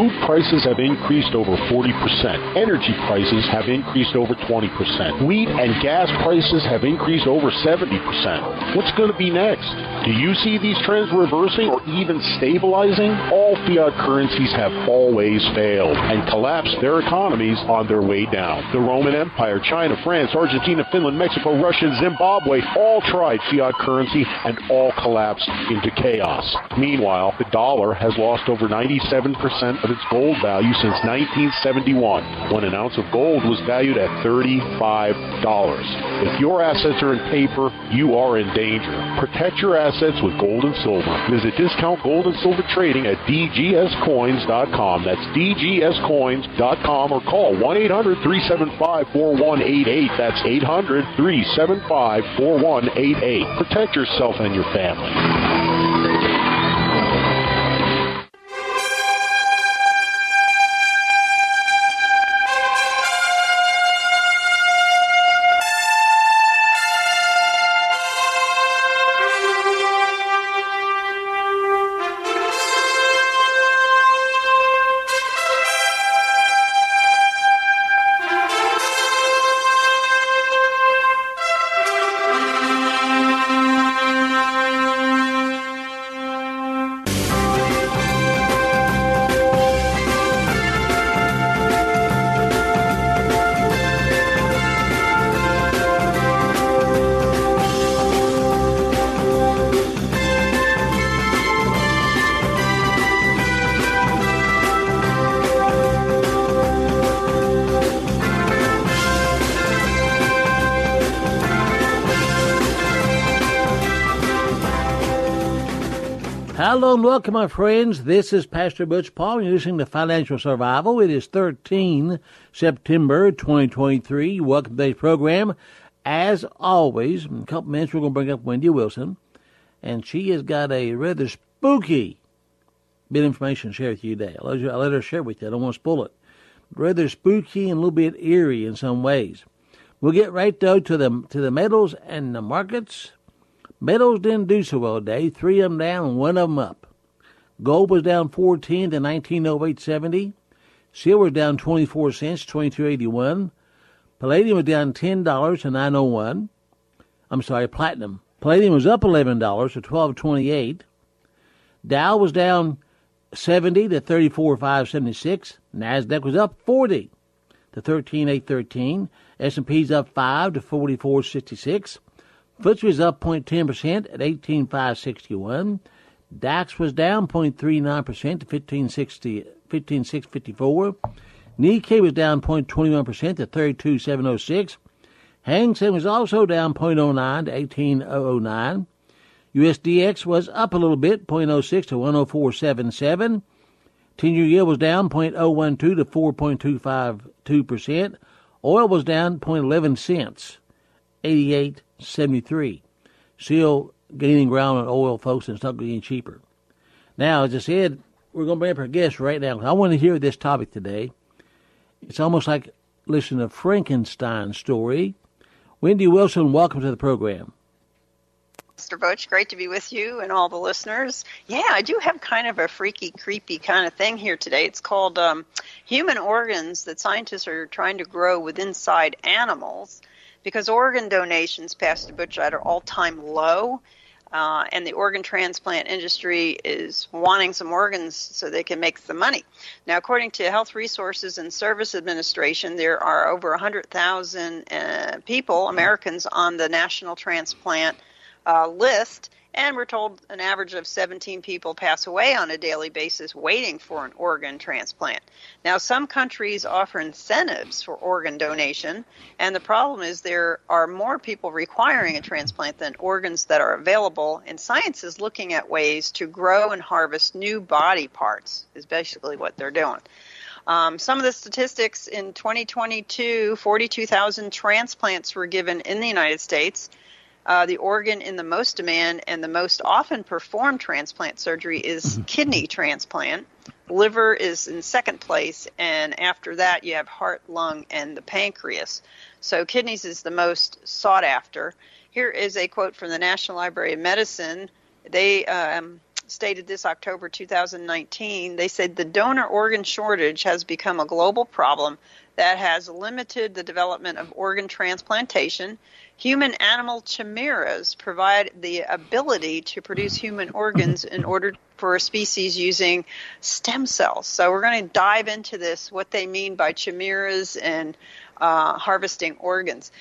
Food prices have increased over 40%. Energy prices have increased over 20%. Wheat and gas prices have increased over 70%. What's going to be next? Do you see these trends reversing or even stabilizing? All fiat currencies have always failed and collapsed their economies on their way down. The Roman Empire, China, France, Argentina, Finland, Mexico, Russia, and Zimbabwe all tried fiat currency and all collapsed into chaos. Meanwhile, the dollar has lost over 97% of its gold value since 1971, when an ounce of gold was valued at $35. If your assets are in paper, you are in danger. Protect your assets with gold and silver. Visit Discount Gold and Silver Trading at dgscoins.com. That's dgscoins.com, or call 1-800-375-4188. That's 800-375-4188. Protect yourself and your family. Hello and welcome, my friends. This is Pastor Butch Paul. You're listening to Financial Survival. It is 13 September 2023. Welcome to today's program. As always, in a couple minutes, we're going to bring up Wendy Wilson, and she has got a rather spooky bit of information to share with you today. I'll let her share it with you. I don't want to spoil it. Rather spooky and a little bit eerie in some ways. We'll get right, though, to the metals and the markets. Metals didn't do so well today. 3 of them down and 1 of them up. Gold was down 4.10 to 1908.70. Silver was down 24 cents, 22.81. Palladium was down $10 to 9.01. I'm sorry, platinum. Palladium was up $11 to 12.28. Dow was down 70 to 34.576. Nasdaq was up 40 to 13.813. S&P's up 5 to 44.66. FTSE was up 0.10% at 18,561. DAX was down 0.39% to 15,654. Nikkei was down 0.21% to 32,706. Hang Seng was also down 0.09 to 18,009. USDX was up a little bit, 0.06 to 104.77. 10-year yield was down 0.012 to 4.252%. Oil was down 0.11 cents, 88.73. Still gaining ground on oil, folks, and it's not getting cheaper. Now, as I said, we're going to bring up our guest right now. I want to hear this topic today. It's almost like listening to Frankenstein's story. Wendy Wilson, welcome to the program. Mr. Butch, great to be with you and all the listeners. Yeah, I do have kind of a freaky, creepy kind of thing here today. It's called human organs that scientists are trying to grow with inside animals, because organ donations, Pastor Butch, are at an all-time low, and the organ transplant industry is wanting some organs so they can make some money. Now, according to Health Resources and Service Administration, there are over 100,000 people, Americans, on the national transplant list, and we're told an average of 17 people pass away on a daily basis waiting for an organ transplant. Now, some countries offer incentives for organ donation, and the problem is there are more people requiring a transplant than organs that are available, and science is looking at ways to grow and harvest new body parts, is basically what they're doing. Some of the statistics in 2022, 42,000 transplants were given in the United States. The organ in the most demand and the most often performed transplant surgery is kidney transplant. Liver is in second place, and after that you have heart, lung, and the pancreas. So kidneys is the most sought after. Here is a quote from the National Library of Medicine. They stated this October 2019. They said the donor organ shortage has become a global problem that has limited the development of organ transplantation. Human-animal chimeras provide the ability to produce human organs in order for a species using stem cells. So we're going to dive into this, what they mean by chimeras and harvesting organs.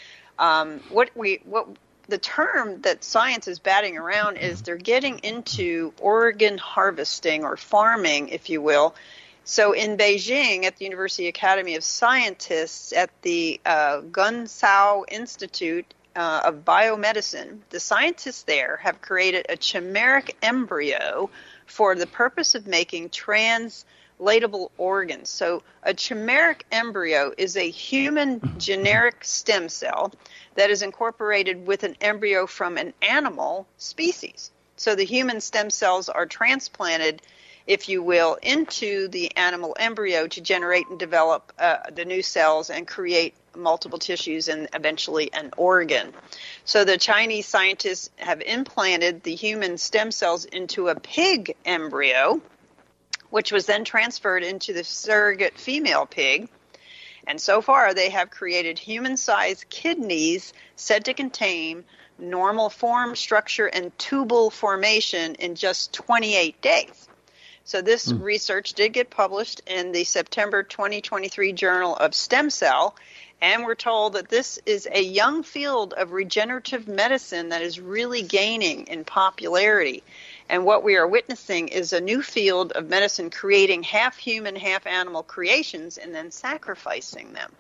The term that science is batting around is they're getting into organ harvesting or farming, if you will. So in Beijing, at the University Academy of Scientists at the Gunsao Institute of Biomedicine, the scientists there have created a chimeric embryo for the purpose of making translatable organs. So a chimeric embryo is a human generic stem cell that is incorporated with an embryo from an animal species. So the human stem cells are transplanted, if you will, into the animal embryo to generate and develop the new cells and create multiple tissues and eventually an organ. So the Chinese scientists have implanted the human stem cells into a pig embryo, which was then transferred into the surrogate female pig. And so far, they have created human-sized kidneys said to contain normal form, structure, and tubal formation in just 28 days. So this research did get published in the September 2023 Journal of Stem Cell, and we're told that this is a young field of regenerative medicine that is really gaining in popularity. And what we are witnessing is a new field of medicine creating half human, half animal creations and then sacrificing them.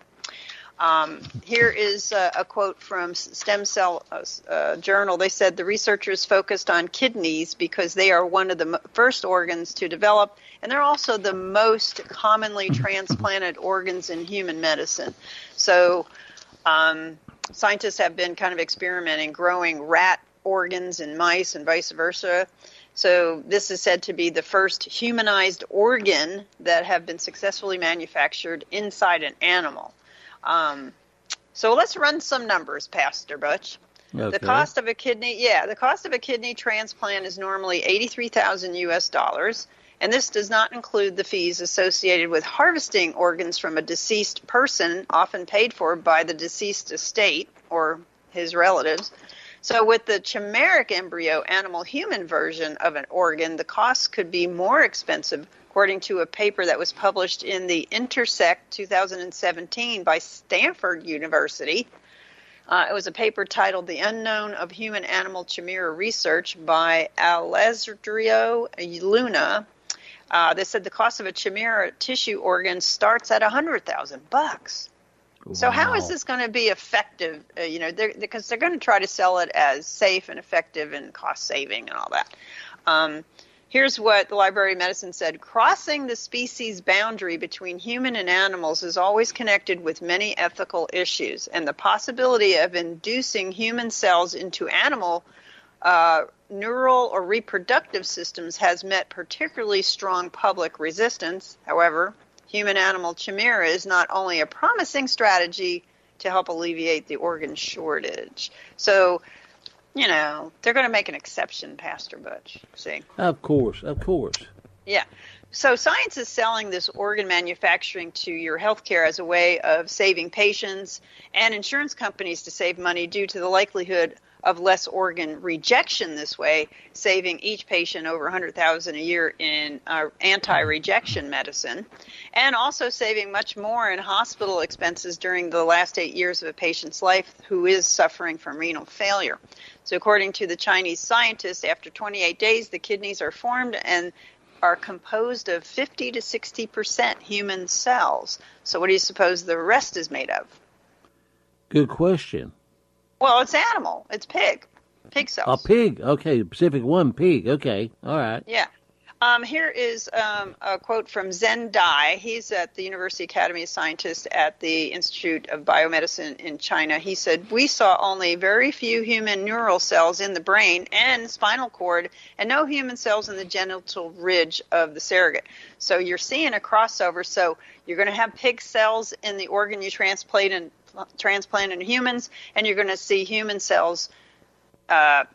Here is a quote from Stem Cell Journal. They said the researchers focused on kidneys because they are one of the first organs to develop, and they're also the most commonly transplanted organs in human medicine. So scientists have been kind of experimenting growing rat organs in mice and vice versa. So this is said to be the first humanized organ that have been successfully manufactured inside an animal. So let's run some numbers, Pastor Butch. Okay. The cost of a kidney transplant is normally $83,000 US, and this does not include the fees associated with harvesting organs from a deceased person, often paid for by the deceased estate or his relatives. So with the chimeric embryo animal-human version of an organ, the costs could be more expensive, according to a paper that was published in the Intersect 2017 by Stanford University. It was a paper titled The Unknown of Human-Animal Chimera Research by Alessandro Luna. They said the cost of a chimera tissue organ starts at $100,000. Wow. So how is this going to be effective? Because they're going to try to sell it as safe and effective and cost-saving and all that. Here's what the Library of Medicine said. Crossing the species boundary between human and animals is always connected with many ethical issues, and the possibility of inducing human cells into animal neural or reproductive systems has met particularly strong public resistance. However, human-animal chimera is not only a promising strategy to help alleviate the organ shortage. So, they're going to make an exception, Pastor Butch. See? Of course. Yeah. So science is selling this organ manufacturing to your healthcare as a way of saving patients and insurance companies to save money due to the likelihood of less organ rejection this way, saving each patient over $100,000 a year in anti-rejection medicine, and also saving much more in hospital expenses during the last 8 years of a patient's life who is suffering from renal failure. So according to the Chinese scientists, after 28 days, the kidneys are formed and are composed of 50 to 60% human cells. So what do you suppose the rest is made of? Good question. Well, it's animal. It's pig. Pig cells. A pig. Okay. Pacific One pig. Okay. All right. Yeah. Here is a quote from Zhen Dai. He's at the University Academy of Scientists at the Institute of Biomedicine in China. He said, we saw only very few human neural cells in the brain and spinal cord and no human cells in the genital ridge of the surrogate. So you're seeing a crossover. So you're going to have pig cells in the organ you transplant in humans, and you're going to see human cells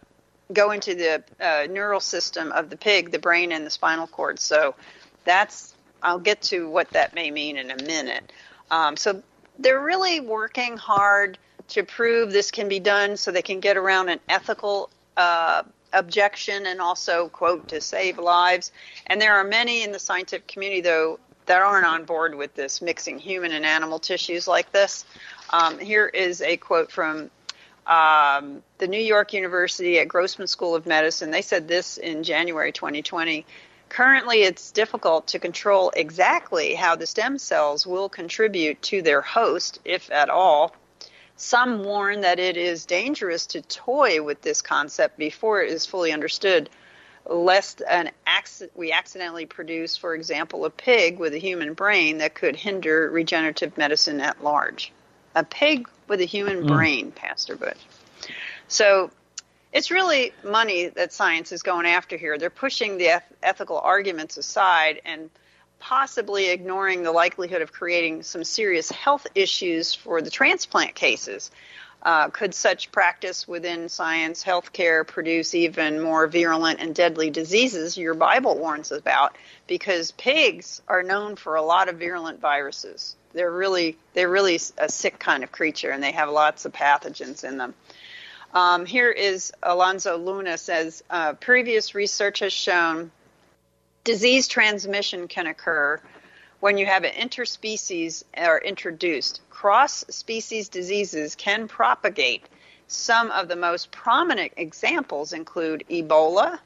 go into the neural system of the pig, the brain and the spinal cord. So I'll get to what that may mean in a minute. So they're really working hard to prove this can be done so they can get around an ethical objection and also, quote, to save lives. And there are many in the scientific community, though, that aren't on board with this, mixing human and animal tissues like this. Here is a quote from the New York University at Grossman School of Medicine. They said this in January 2020. Currently, it's difficult to control exactly how the stem cells will contribute to their host, if at all. Some warn that it is dangerous to toy with this concept before it is fully understood, lest we accidentally produce, for example, a pig with a human brain that could hinder regenerative medicine at large. A pig with a human brain, Pastor Butch. So it's really money that science is going after here. They're pushing the ethical arguments aside and possibly ignoring the likelihood of creating some serious health issues for the transplant cases. Could such practice within science, healthcare, produce even more virulent and deadly diseases your Bible warns about? Because pigs are known for a lot of virulent viruses. They're really a sick kind of creature, and they have lots of pathogens in them. Here is Alonso Luna says, previous research has shown disease transmission can occur when you have an interspecies are introduced. Cross-species diseases can propagate. Some of the most prominent examples include Ebola,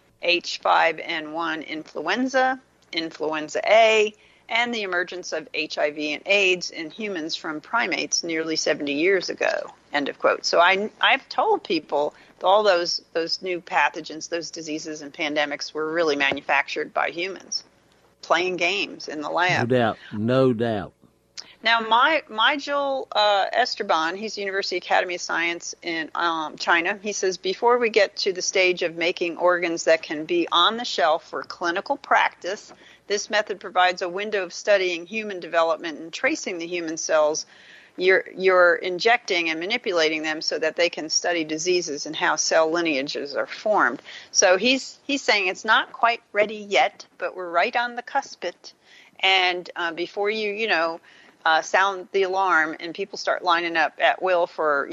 H5N1 influenza, influenza A, and the emergence of HIV and AIDS in humans from primates nearly 70 years ago, end of quote. So I've told people all those new pathogens, those diseases and pandemics were really manufactured by humans, playing games in the lab. No doubt. Now, Joel Esteban, he's the University Academy of Science in China. He says, before we get to the stage of making organs that can be on the shelf for clinical practice, this method provides a window of studying human development and tracing the human cells you're injecting and manipulating them so that they can study diseases and how cell lineages are formed. So he's saying it's not quite ready yet, but we're right on the cusp it. And before you sound the alarm and people start lining up at will for,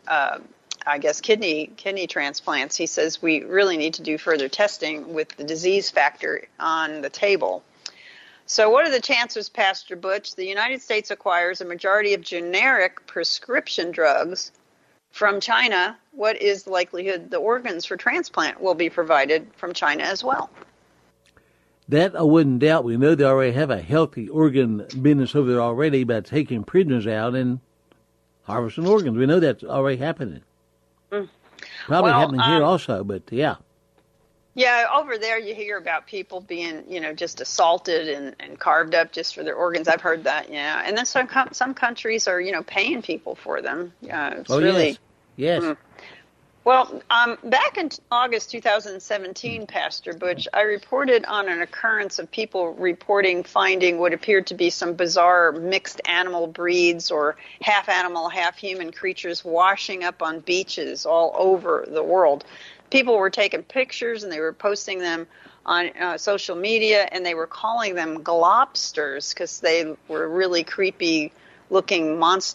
I guess kidney transplants, he says we really need to do further testing with the disease factor on the table. So what are the chances, Pastor Butch? The United States acquires a majority of generic prescription drugs from China. What is the likelihood the organs for transplant will be provided from China as well? That I wouldn't doubt. We know they already have a healthy organ business over there already by taking prisoners out and harvesting organs. We know that's already happening. Probably happening here also, but yeah. Yeah, over there you hear about people being, just assaulted and carved up just for their organs. I've heard that, yeah. And then some countries are, paying people for them. It's really, yes. Well, back in August 2017, Pastor Butch, I reported on an occurrence of people finding what appeared to be some bizarre mixed animal breeds or half animal, half human creatures washing up on beaches all over the world. People were taking pictures and they were posting them on social media, and they were calling them globsters because they were really creepy looking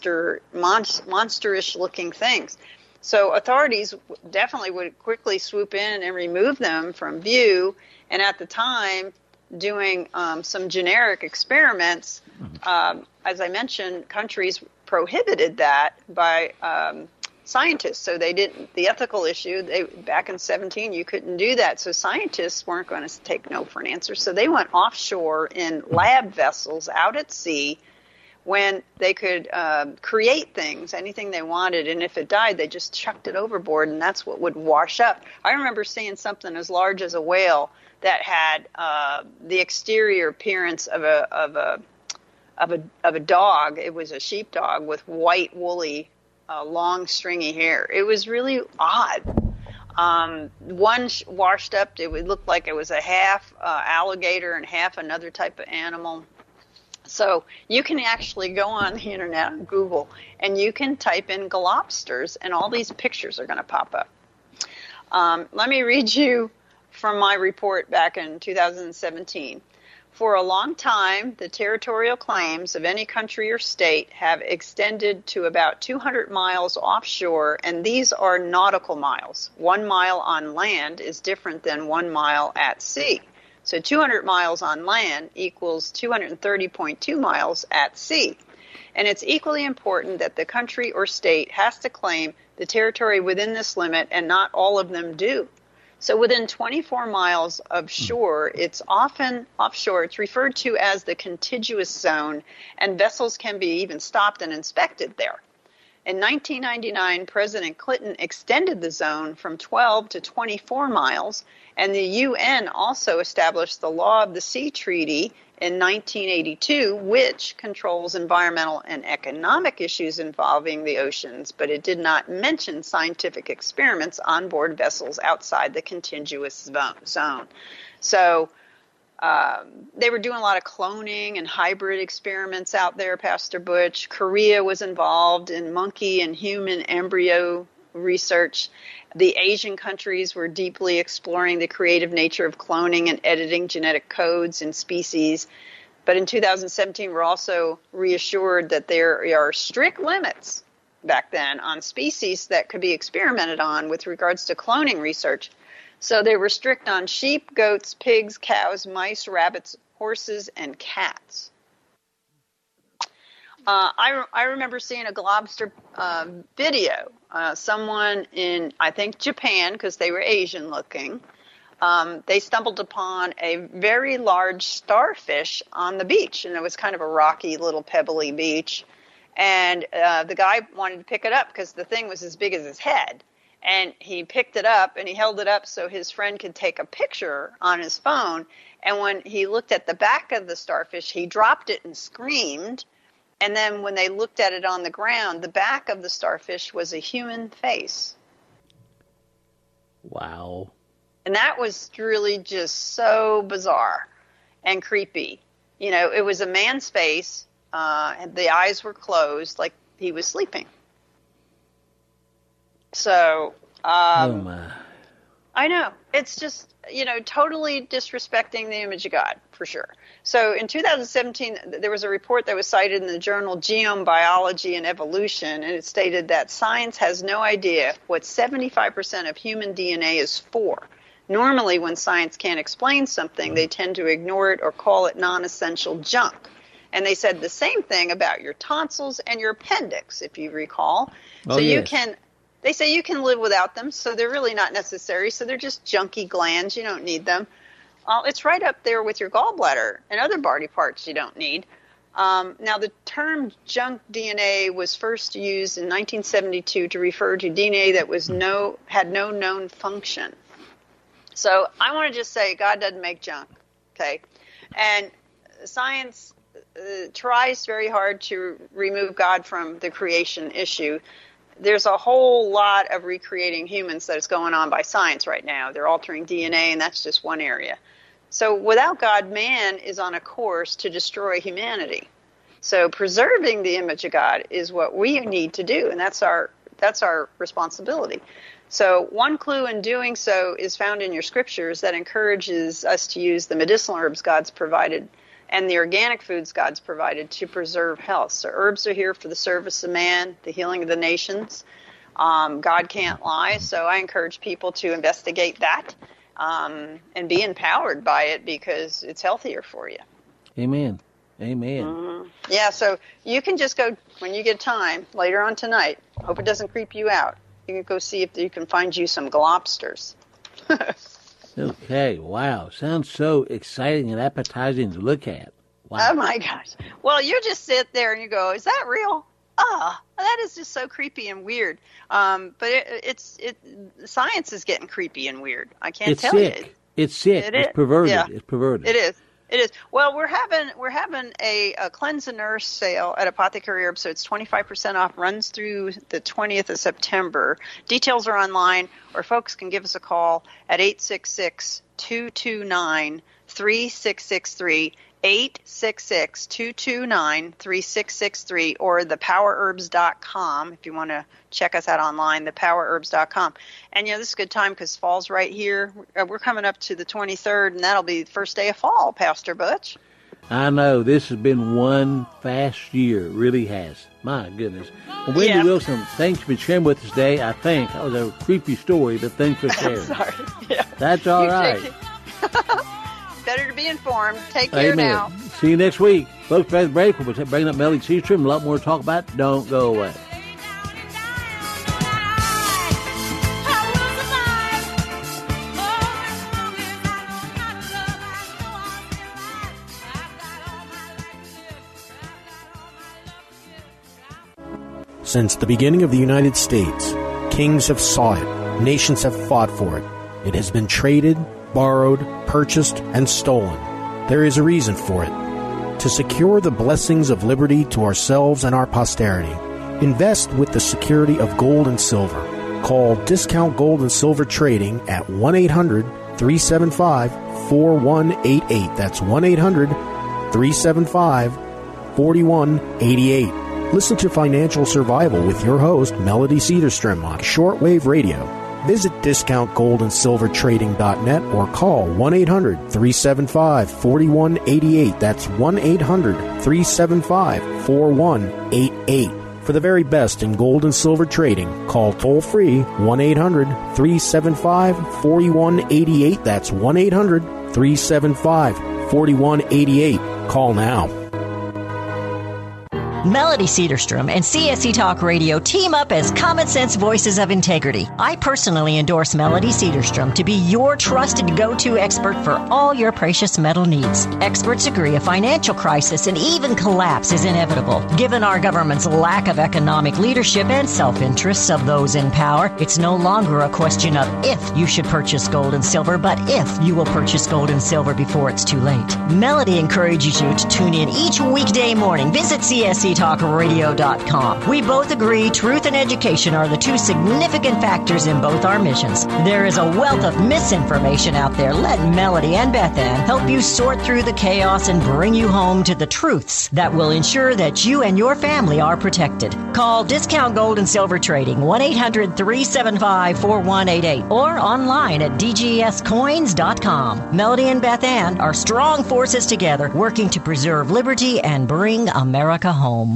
monsterish looking things. So authorities definitely would quickly swoop in and remove them from view. And at the time, doing some generic experiments, as I mentioned, countries prohibited that by scientists. So they didn't, the ethical issue, back in 2017, you couldn't do that. So scientists weren't going to take no for an answer. So they went offshore in lab vessels out at sea when they could create things, anything they wanted. And if it died, they just chucked it overboard, and that's what would wash up. I remember seeing something as large as a whale that had the exterior appearance of a dog. It was a sheepdog with white, woolly, long, stringy hair. It was really odd. One washed up, it would look like it was a half alligator and half another type of animal. So you can actually go on the internet on Google and you can type in globsters and all these pictures are going to pop up. Let me read you from my report back in 2017. For a long time, the territorial claims of any country or state have extended to about 200 miles offshore, and these are nautical miles. 1 mile on land is different than 1 mile at sea. So 200 miles on land equals 230.2 miles at sea. And it's equally important that the country or state has to claim the territory within this limit, and not all of them do. So within 24 miles of shore, it's often offshore. It's referred to as the contiguous zone, and vessels can be even stopped and inspected there. In 1999, President Clinton extended the zone from 12 to 24 miles, and the UN also established the Law of the Sea Treaty in 1982, which controls environmental and economic issues involving the oceans, but it did not mention scientific experiments on board vessels outside the contiguous zone. So they were doing a lot of cloning and hybrid experiments out there, Pastor Butch. Korea was involved in monkey and human embryo research. The Asian countries were deeply exploring the creative nature of cloning and editing genetic codes in species. But in 2017, we're also reassured that there are strict limits back then on species that could be experimented on with regards to cloning research. So they were strict on sheep, goats, pigs, cows, mice, rabbits, horses, and cats. I remember seeing a Globster video. Someone in, I think, Japan, because they were Asian looking, they stumbled upon a very large starfish on the beach. And it was kind of a rocky little pebbly beach. And the guy wanted to pick it up because the thing was as big as his head. And he picked it up and he held it up so his friend could take a picture on his phone. And when he looked at the back of the starfish, he dropped it and screamed. And then when they looked at it on the ground, the back of the starfish was a human face. Wow. And that was really just so bizarre and creepy. You know, it was a man's face. The eyes were closed like he was sleeping. So, oh my. I know. It's just, you know, totally disrespecting the image of God, for sure. So in 2017, there was a report that was cited in the journal Genome Biology and Evolution, and it stated that science has no idea what 75% of human DNA is for. Normally, when science can't explain something, they tend to ignore it or call it non-essential junk. And they said the same thing about your tonsils and your appendix, if you recall. Oh, so yes. They say you can live without them, so they're really not necessary. So they're just junky glands. You don't need them. It's right up there with your gallbladder and other body parts you don't need. Now, the term junk DNA was first used in 1972 to refer to DNA that had no known function. So I want to just say God doesn't make junk, okay? And science tries very hard to remove God from the creation issue. There's a whole lot of recreating humans that is going on by science right now. They're altering DNA, and that's just one area. So without God, man is on a course to destroy humanity. So preserving the image of God is what we need to do, and that's our responsibility. So one clue in doing so is found in your scriptures that encourages us to use the medicinal herbs God's provided and the organic foods God's provided to preserve health. So herbs are here for the service of man, the healing of the nations. God can't lie, so I encourage people to investigate that and be empowered by it because it's healthier for you. Amen. Amen. Mm-hmm. Yeah, so you can just go, when you get time, later on tonight, hope it doesn't creep you out, you can go see if you can find you some globsters. Okay, wow. Sounds so exciting and appetizing to look at. Wow. Oh, my gosh. Well, you just sit there and you go, is that real? That is just so creepy and weird. But science is getting creepy and weird. I can't tell you. It's sick. It's perverted. Yeah. It's perverted. It is. It is. Well, we're having a Cleanse and Nourish sale at Apothecary Herbs, so it's 25% off. Runs through the 20th of September. Details are online, or folks can give us a call at 866-229-3663. 866-229-3663 or thepowerherbs.com if you want to check us out online, thepowerherbs.com. And, this is a good time because fall's right here. We're coming up to the 23rd, and that'll be the first day of fall, Pastor Butch. I know. This has been one fast year. It really has. My goodness. Well, Wendy Wilson, thanks for sharing with us today. I think that was a creepy story, but thanks for sharing. Sorry. Yeah. That's all right. Better to be informed. Take care now. See you next week. Folks, back to the break. We'll be bringing up Melody Seastrom. A lot more to talk about. Don't go away. Since the beginning of the United States, kings have sought it, nations have fought for it. It has been traded, borrowed, purchased, and stolen. There is a reason for it. To secure the blessings of liberty to ourselves and our posterity, invest with the security of gold and silver. Call Discount Gold and Silver Trading at 1-800-375-4188. That's 1-800-375-4188. Listen to Financial Survival with your host, Melody Cedarstrom, on shortwave radio. Visit discountgoldandsilvertrading.net or call 1-800-375-4188. That's 1-800-375-4188. For the very best in gold and silver trading, call toll-free 1-800-375-4188. That's 1-800-375-4188. Call now. Melody Cedarstrom and CSC Talk Radio team up as common sense voices of integrity. I personally endorse Melody Cedarstrom to be your trusted go-to expert for all your precious metal needs. Experts agree a financial crisis and even collapse is inevitable. Given our government's lack of economic leadership and self-interests of those in power, it's no longer a question of if you should purchase gold and silver, but if you will purchase gold and silver before it's too late. Melody encourages you to tune in each weekday morning. Visit CSCTalkRadio.com. We both agree truth and education are the two significant factors in both our missions. There is a wealth of misinformation out there. Let Melody and Beth Ann help you sort through the chaos and bring you home to the truths that will ensure that you and your family are protected. Call Discount Gold and Silver Trading 1-800-375-4188 or online at dgscoins.com. Melody and Beth Ann are strong forces together working to preserve liberty and bring America home.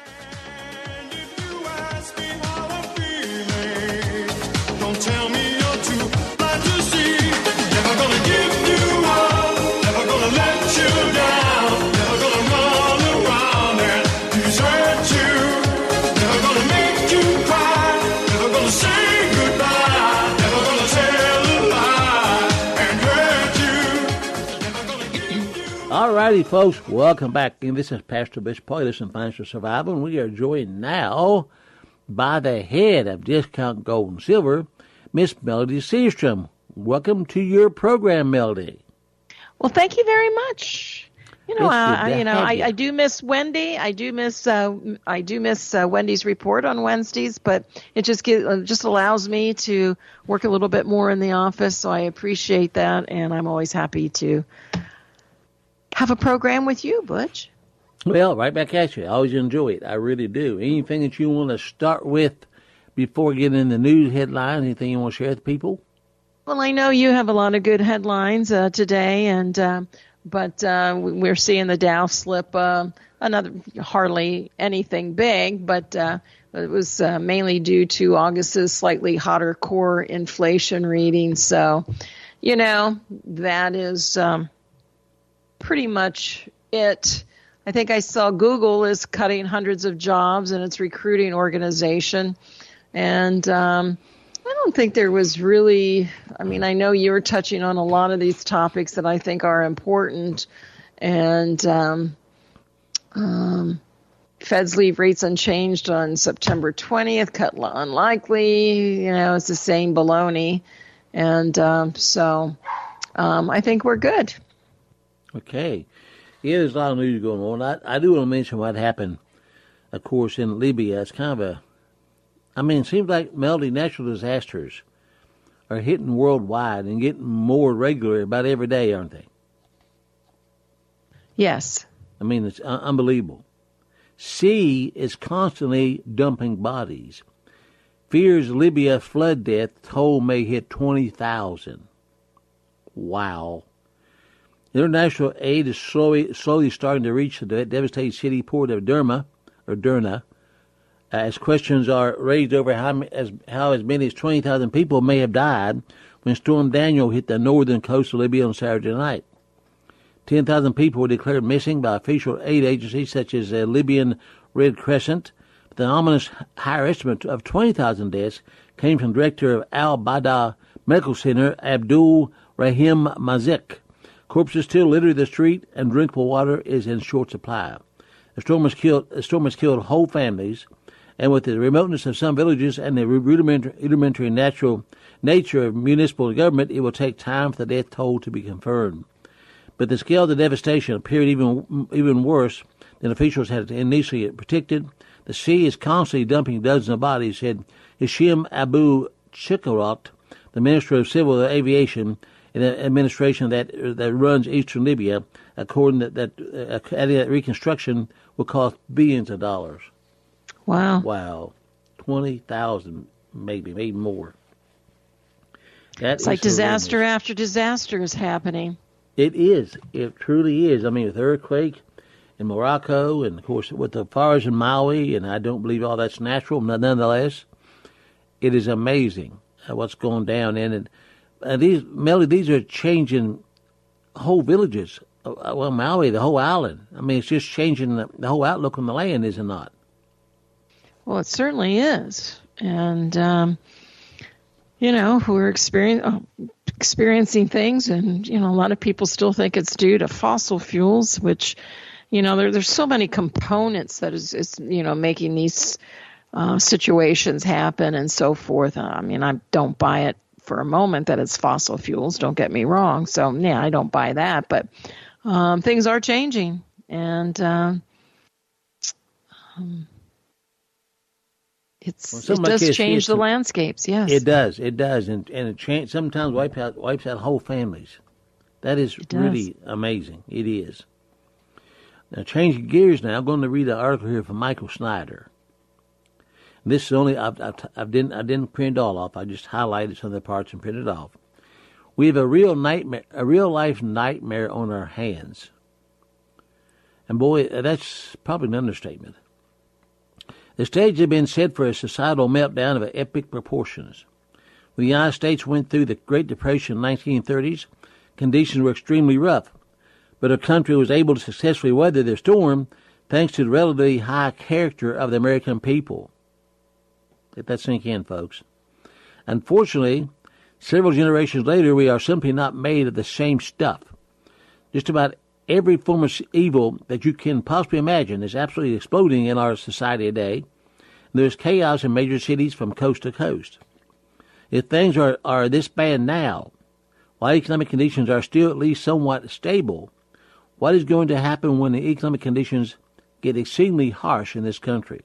All righty, folks, welcome back. And this is Pastor Butch Paul, listen to Financial Survival, and we are joined now by the head of Discount Gold and Silver, Miss Melody Seastrom. Welcome to your program, Melody. Well, thank you very much. I do miss Wendy. I do miss Wendy's report on Wednesdays, but it just allows me to work a little bit more in the office. So I appreciate that, and I'm always happy to have a program with you, Butch. Well, right back at you. I always enjoy it. I really do. Anything that you want to start with before getting in the news headlines? Anything you want to share with people? Well, I know you have a lot of good headlines today, but we're seeing the Dow slip another hardly anything big, but it was mainly due to August's slightly hotter core inflation reading. So, that is pretty much it. I think I saw Google is cutting hundreds of jobs in its recruiting organization. And I don't think there was really, I know you were touching on a lot of these topics that I think are important. And Feds leave rates unchanged on September 20th, cut unlikely, it's the same baloney. And so I think we're good. Okay. Yeah, there's a lot of news going on. I do want to mention what happened, of course, in Libya. It's kind of it seems like, Melody, natural disasters are hitting worldwide and getting more regular about every day, aren't they? Yes. I mean, it's unbelievable. Sea is constantly dumping bodies. Fears Libya flood death toll may hit 20,000. Wow. International aid is slowly starting to reach the devastated city port of Derna, as questions are raised over how as many as 20,000 people may have died when Storm Daniel hit the northern coast of Libya on Saturday night. 10,000 people were declared missing by official aid agencies such as the Libyan Red Crescent. The ominous higher estimate of 20,000 deaths came from director of Al-Bada Medical Center, Abdul Rahim Mazik. Corpses still litter the street, and drinkable water is in short supply. The storm has killed whole families, and with the remoteness of some villages and the rudimentary natural nature of municipal government, it will take time for the death toll to be confirmed. But the scale of the devastation appeared even worse than officials had initially predicted. The sea is constantly dumping dozens of bodies, said Hisham Abu Chikarat, the Minister of Civil Aviation in an administration that runs eastern Libya, according that reconstruction will cost billions of dollars. Wow. Wow. 20,000, maybe more. It's like disaster after disaster is happening. It is. It truly is. I mean, with earthquake in Morocco, and, of course, with the fires in Maui, and I don't believe all that's natural, nonetheless, it is amazing what's going down in it. And these are changing whole villages. Well, Maui, the whole island. I mean, it's just changing the whole outlook on the land, is it not? Well, it certainly is. And, we're experiencing things, and, a lot of people still think it's due to fossil fuels, which, there's so many components that is making these situations happen and so forth. I mean, I don't buy it for a moment that it's fossil fuels, don't get me wrong. So, yeah, I don't buy that. But things are changing, and it does change the landscapes, yes. It does, and it sometimes wipes out whole families. That is really amazing. It is. Now, changing gears now, I'm going to read an article here from Michael Snyder. This is only I didn't print it all off. I just highlighted some of the parts and printed it off. We have a real life nightmare on our hands, and boy, that's probably an understatement. The stage had been set for a societal meltdown of epic proportions. When the United States went through the Great Depression in the 1930s, conditions were extremely rough, but our country was able to successfully weather the storm thanks to the relatively high character of the American people. Let that sink in, folks. Unfortunately, several generations later, we are simply not made of the same stuff. Just about every form of evil that you can possibly imagine is absolutely exploding in our society today. There's chaos in major cities from coast to coast. If things are this bad now, while economic conditions are still at least somewhat stable, what is going to happen when the economic conditions get exceedingly harsh in this country?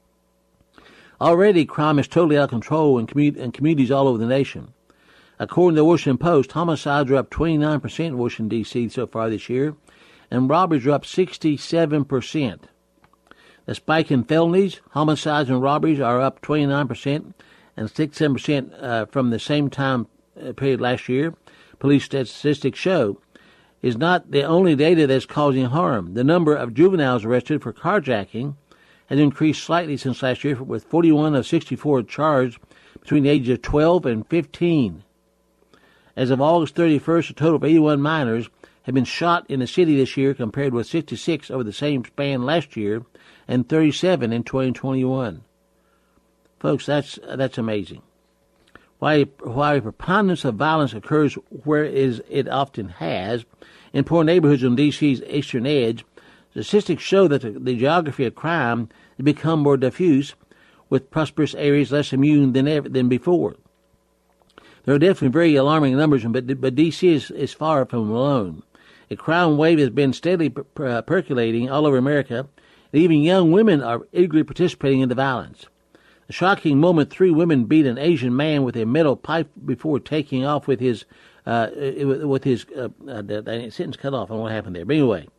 Already, crime is totally out of control in communities all over the nation. According to the Washington Post, homicides are up 29% in Washington, D.C. so far this year, and robberies are up 67%. The spike in felonies, homicides, and robberies are up 29% and 67% from the same time period last year. Police statistics show is not the only data that's causing harm. The number of juveniles arrested for carjacking has increased slightly since last year, with 41 of 64 charged between the ages of 12 and 15. As of August 31st, a total of 81 minors have been shot in the city this year, compared with 66 over the same span last year and 37 in 2021. Folks, that's amazing. While a preponderance of violence occurs where it often has, in poor neighborhoods on D.C.'s eastern edge, statistics show that the geography of crime has become more diffuse, with prosperous areas less immune than before. There are definitely very alarming numbers, but D.C. is far from alone. A crime wave has been steadily percolating all over America, and even young women are eagerly participating in the violence. The shocking moment 3 women beat an Asian man with a metal pipe before taking off with his sentence cut off on what happened there. But anyway,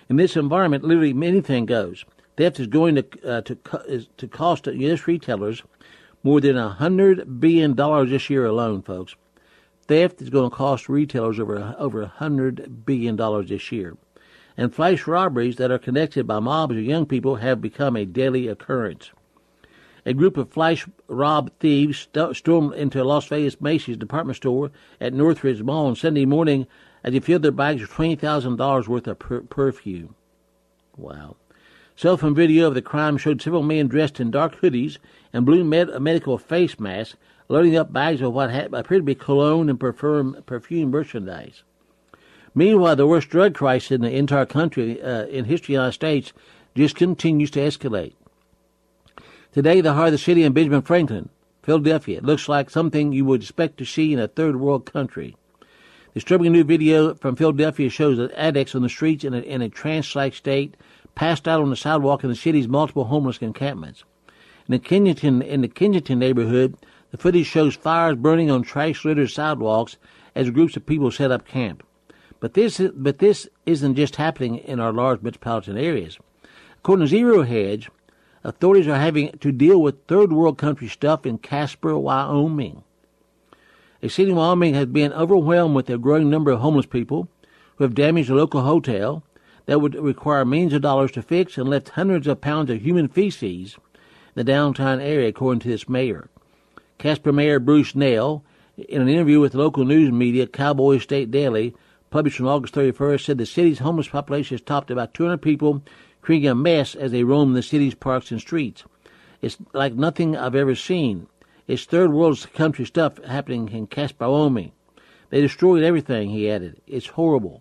In this environment, literally anything goes. Theft is going to cost U.S. retailers more than $100 billion this year alone, folks. Theft is going to cost retailers over $100 billion this year. And flash robberies that are connected by mobs of young people have become a daily occurrence. A group of flash rob thieves stormed into a Las Vegas Macy's department store at Northridge Mall on Sunday morning as they filled their bags with $20,000 worth of perfume. Wow. Cell phone video of the crime showed several men dressed in dark hoodies and blue medical face masks loading up bags of what appeared to be cologne and perfume merchandise. Meanwhile, the worst drug crisis in the entire country in history of the United States just continues to escalate. Today, the heart of the city in Benjamin Franklin, Philadelphia, looks like something you would expect to see in a third world country. Disturbing new video from Philadelphia shows that addicts on the streets in a trance-like state passed out on the sidewalk in the city's multiple homeless encampments. In the Kensington neighborhood, the footage shows fires burning on trash-littered sidewalks as groups of people set up camp. But this isn't just happening in our large metropolitan areas. According to Zero Hedge, authorities are having to deal with third world country stuff in Casper, Wyoming. A city in Wyoming has been overwhelmed with a growing number of homeless people who have damaged a local hotel that would require millions of dollars to fix and left hundreds of pounds of human feces in the downtown area, according to this mayor. Casper Mayor Bruce Nail, in an interview with the local news media Cowboy State Daily, published on August 31st, said the city's homeless population has topped about 200 people, creating a mess as they roam the city's parks and streets. It's like nothing I've ever seen. It's third world country stuff happening in Casper, Wyoming. They destroyed everything, he added. It's horrible.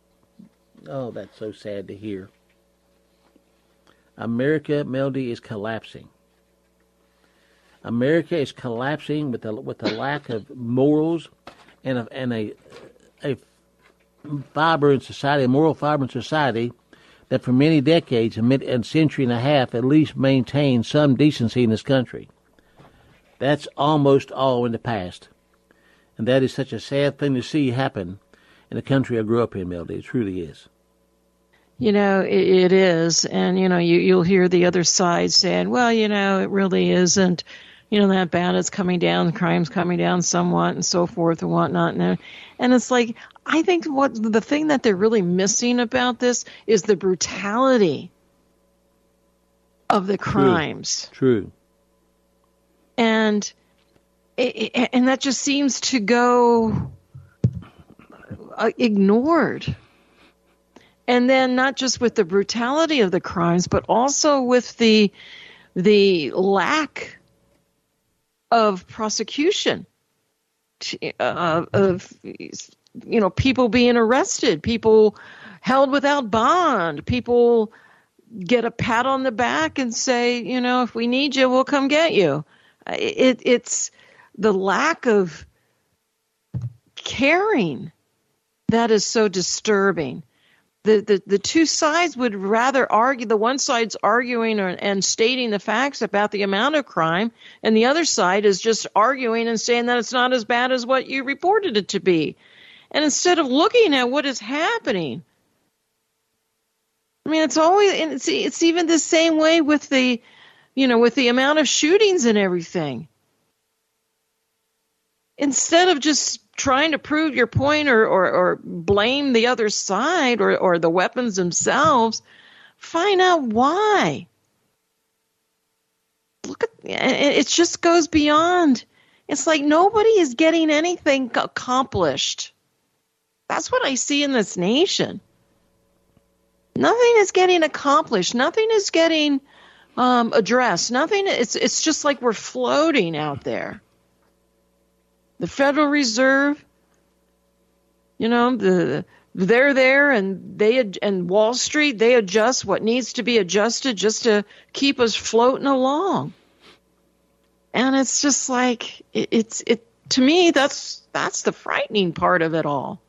Oh, that's so sad to hear. America, Melody, is collapsing. America is collapsing with a lack of morals and a fiber in society, a moral fiber in society that for many decades, a century and a half, at least maintained some decency in this country. That's almost all in the past. And that is such a sad thing to see happen in the country I grew up in, Melody. It truly is. You know, it is. And, you know, you'll hear the other side saying, well, you know, it really isn't, you know, that bad. It's coming down, the crime's coming down somewhat and so forth and whatnot. And it's like, I think the thing that they're really missing about this is the brutality of the crimes. True. And that just seems to go ignored. And then not just with the brutality of the crimes, but also with the lack of prosecution of you know, people being arrested, people held without bond, people get a pat on the back and say, you know, if we need you, we'll come get you. It's the lack of caring that is so disturbing. The two sides would rather argue. The one side's arguing and stating the facts about the amount of crime, and the other side is just arguing and saying that it's not as bad as what you reported it to be. And instead of looking at what is happening, I mean, it's always it's even the same way with the amount of shootings and everything. Instead of just trying to prove your point or blame the other side or the weapons themselves, find out why. It just goes beyond. It's like nobody is getting anything accomplished. That's what I see in this nation. Nothing is getting accomplished. Nothing is getting addressed. Nothing. It's just like we're floating out there. The Federal Reserve, you know, they're there, and Wall Street, they adjust what needs to be adjusted just to keep us floating along. And it's just like to me, that's the frightening part of it all.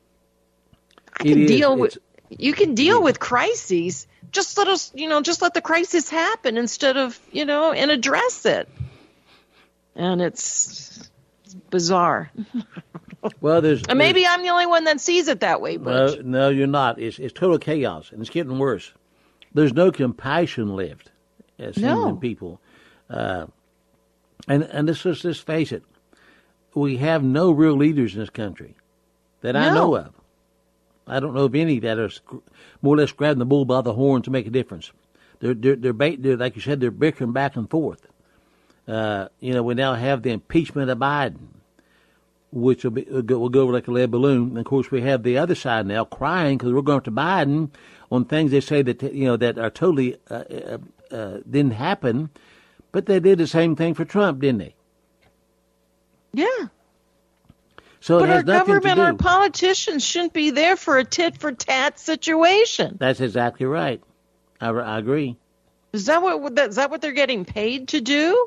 You can deal with crises. Just let the crisis happen instead of, and address it. And it's bizarre. Well, maybe I'm the only one that sees it that way, Butch. No, you're not. It's total chaos, and it's getting worse. There's no compassion left, as seen in people. And let's just face it, we have no real leaders in this country that I know of. I don't know of any that are more or less grabbing the bull by the horn to make a difference. They're like you said, they're bickering back and forth. We now have the impeachment of Biden, which will go over like a lead balloon. And of course, we have the other side now crying because we're going to Biden on things they say that that are totally didn't happen, but they did the same thing for Trump, didn't they? Yeah. So but it has our nothing government, to do. our politicians shouldn't be there for a tit-for-tat situation. That's exactly right. I agree. Is that what they're getting paid to do?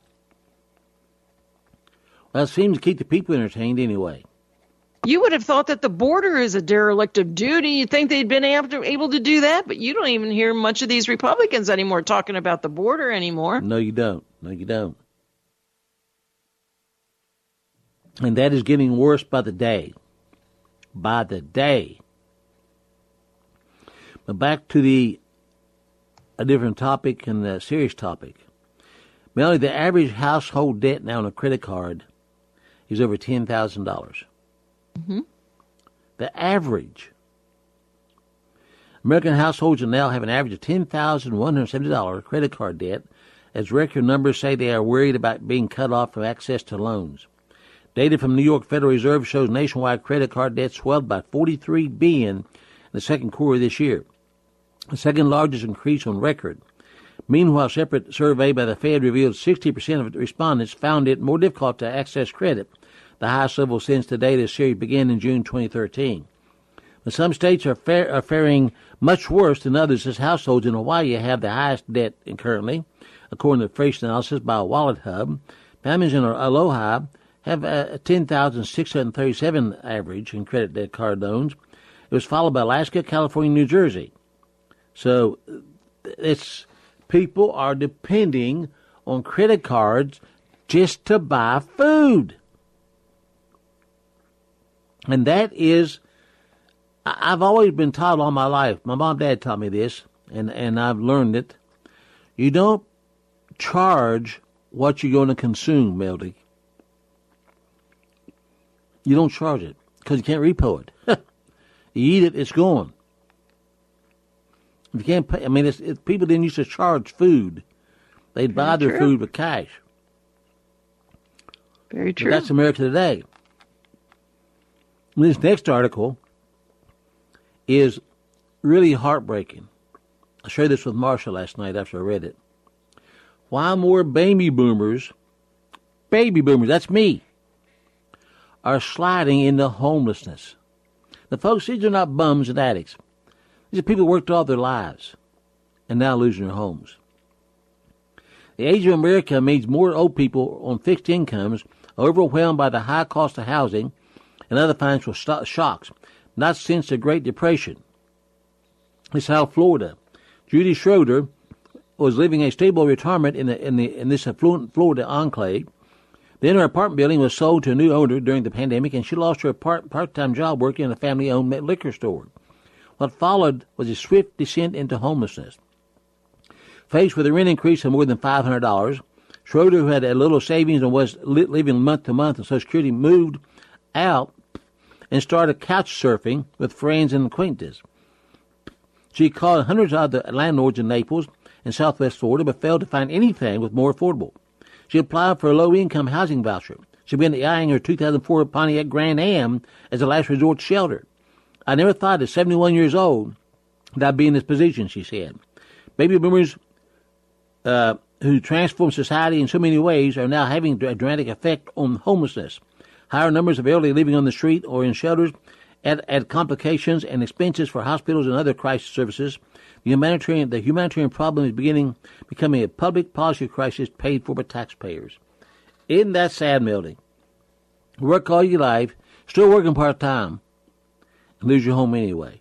Well, it seems to keep the people entertained anyway. You would have thought that the border is a derelict of duty. You'd think they'd been able to do that, but you don't even hear much of these Republicans anymore talking about the border anymore. No, you don't. No, you don't. And that is getting worse by the day. By the day. But back to a different topic and a serious topic. Melanie, the average household debt now on a credit card is over $10,000. Mm-hmm. The average. American households now have an average of $10,170 credit card debt, as record numbers say they are worried about being cut off from access to loans. Data from New York Federal Reserve shows nationwide credit card debt swelled by $43 billion in the second quarter of this year, the second largest increase on record. Meanwhile, a separate survey by the Fed revealed 60% of the respondents found it more difficult to access credit, the highest level since the data series began in June 2013. But some states are faring much worse than others, as households in Hawaii have the highest debt currently, according to fresh analysis by Wallet Hub. Families in Aloha have a $10,637 average in credit card loans. It was followed by Alaska, California, New Jersey. So people are depending on credit cards just to buy food. And that is, I've always been taught all my life. My mom and dad taught me this, and I've learned it. You don't charge what you're going to consume, Melody. You don't charge it because you can't repo it. You eat it, it's gone. If you can't pay, people didn't used to charge food. They'd buy their food with cash. Very true. But that's America today. This next article is really heartbreaking. I shared this with Marsha last night after I read it. Why more baby boomers, that's me, are sliding into homelessness. The folks, these are not bums and addicts. These are people who worked all their lives and now losing their homes. The age of America means more old people on fixed incomes are overwhelmed by the high cost of housing and other financial shocks, not since the Great Depression. In South Florida, Judy Schroeder was living a stable retirement in this affluent Florida enclave. Then her apartment building was sold to a new owner during the pandemic, and she lost her part-time job working in a family-owned liquor store. What followed was a swift descent into homelessness. Faced with a rent increase of more than $500, Schroeder, who had a little savings and was living month to month on Social Security, moved out and started couch surfing with friends and acquaintances. She called hundreds of other landlords in Naples and Southwest Florida, but failed to find anything with more affordable. She applied for a low-income housing voucher. She began eyeing her 2004 Pontiac Grand Am as a last resort shelter. I never thought at 71 years old that I'd be in this position, she said. Baby boomers who transform society in so many ways are now having a dramatic effect on homelessness. Higher numbers of elderly living on the street or in shelters add complications and expenses for hospitals and other crisis services. The humanitarian problem is becoming a public policy crisis paid for by taxpayers. Isn't that sad, Melody? Work all your life, still working part-time, and lose your home anyway.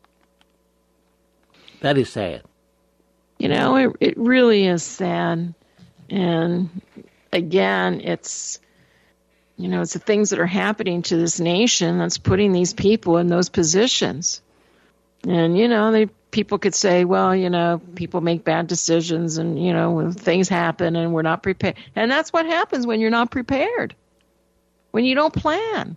That is sad. It really is sad. And again, it's it's the things that are happening to this nation that's putting these people in those positions. And, people could say, well, people make bad decisions and, when things happen and we're not prepared. And that's what happens when you're not prepared, when you don't plan.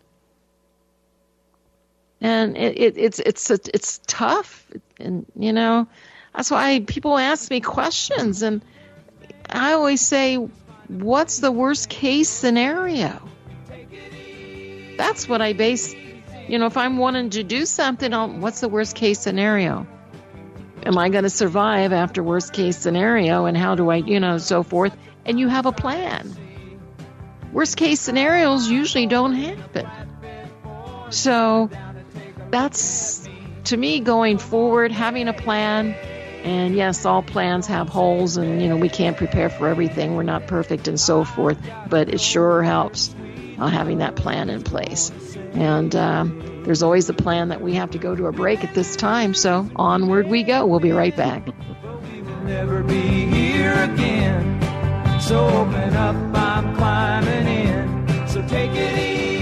And it's tough. And, that's why people ask me questions. And I always say, what's the worst case scenario? That's what I base, if I'm wanting to do something, what's the worst case scenario? Am I going to survive after worst case scenario? And how do I, so forth. And you have a plan. Worst case scenarios usually don't happen. So that's, to me, going forward, having a plan. And yes, all plans have holes and, we can't prepare for everything. We're not perfect and so forth. But it sure helps having that plan in place. And there's always a plan that we have to go to a break at this time. So onward we go. We'll be right back. We will never be here again. So open up, I'm climbing in. So take it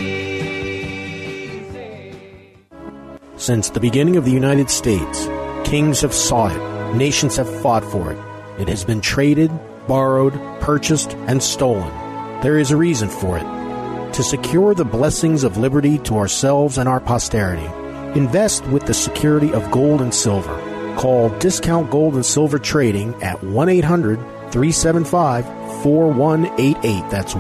easy. Since the beginning of the United States, kings have sought it. Nations have fought for it. It has been traded, borrowed, purchased, and stolen. There is a reason for it. To secure the blessings of liberty to ourselves and our posterity, invest with the security of gold and silver. Call Discount Gold and Silver Trading at 1-800-375-4188. That's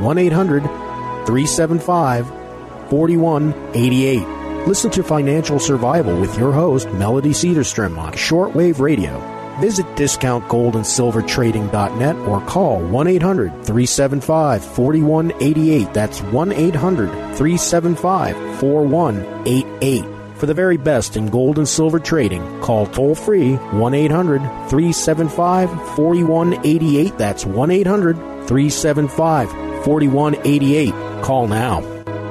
1-800-375-4188. Listen to Financial Survival with your host, Melody Cedarstrom, on shortwave radio. Visit discountgoldandsilvertrading.net or call 1-800-375-4188. That's 1-800-375-4188. For the very best in gold and silver trading, call toll-free 1-800-375-4188. That's 1-800-375-4188. Call now.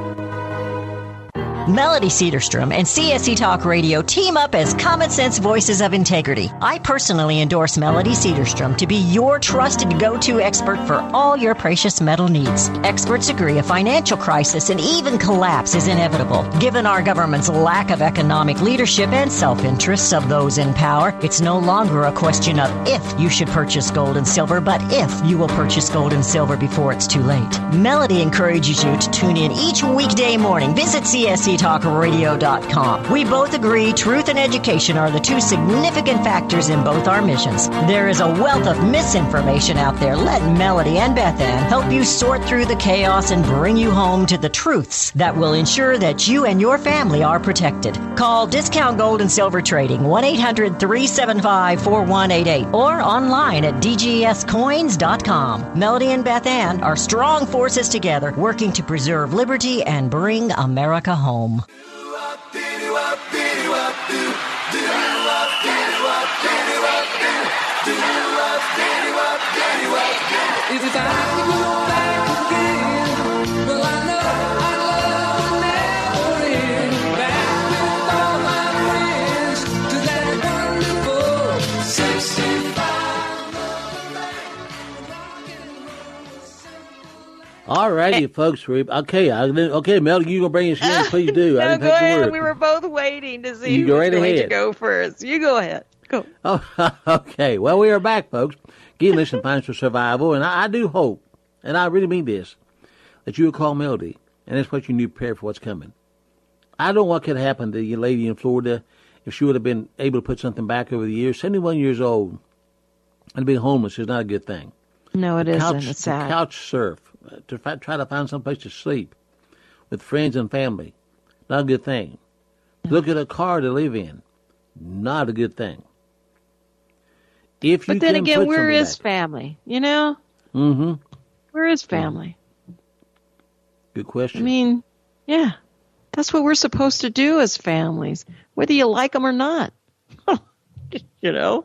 Melody Cedarstrom and CSC Talk Radio team up as Common Sense Voices of Integrity. I personally endorse Melody Cedarstrom to be your trusted go-to expert for all your precious metal needs. Experts agree a financial crisis and even collapse is inevitable. Given our government's lack of economic leadership and self-interests of those in power, it's no longer a question of if you should purchase gold and silver, but if you will purchase gold and silver before it's too late. Melody encourages you to tune in each weekday morning. Visit CSCTalkRadio.com. We both agree truth and education are the two significant factors in both our missions. There is a wealth of misinformation out there. Let Melody and Beth Ann help you sort through the chaos and bring you home to the truths that will ensure that you and your family are protected. Call Discount Gold and Silver Trading 1-800-375-4188 or online at dgscoins.com. Melody and Beth Ann are strong forces together working to preserve liberty and bring America home. If I could go back again, well, I know I'd love never end. Back with all my friends to that wonderful 65. All righty, folks. Okay, Mel, you gonna bring us in? Please do. No, I didn't go have to ahead. work. We were both waiting to see You who go was right going ahead. to go first. You go ahead. Go. Oh, okay. Well, we are back, folks. Again, listen to Financial Survival, and I do hope, and I really mean this, that you will call Melody, and that's what you need to prepare for what's coming. I don't know what could happen to the lady in Florida if she would have been able to put something back over the years. 71 years old and being homeless is not a good thing. No, it isn't. It's To sad. couch surf, to try to find some place to sleep with friends and family, not a good thing. Look at a car to live in, not a good thing. If you But then can again, put where something is back. family? You know? Mm-hmm. Where is family? Good question. I mean, yeah. That's what we're supposed to do as families, whether you like them or not. You know?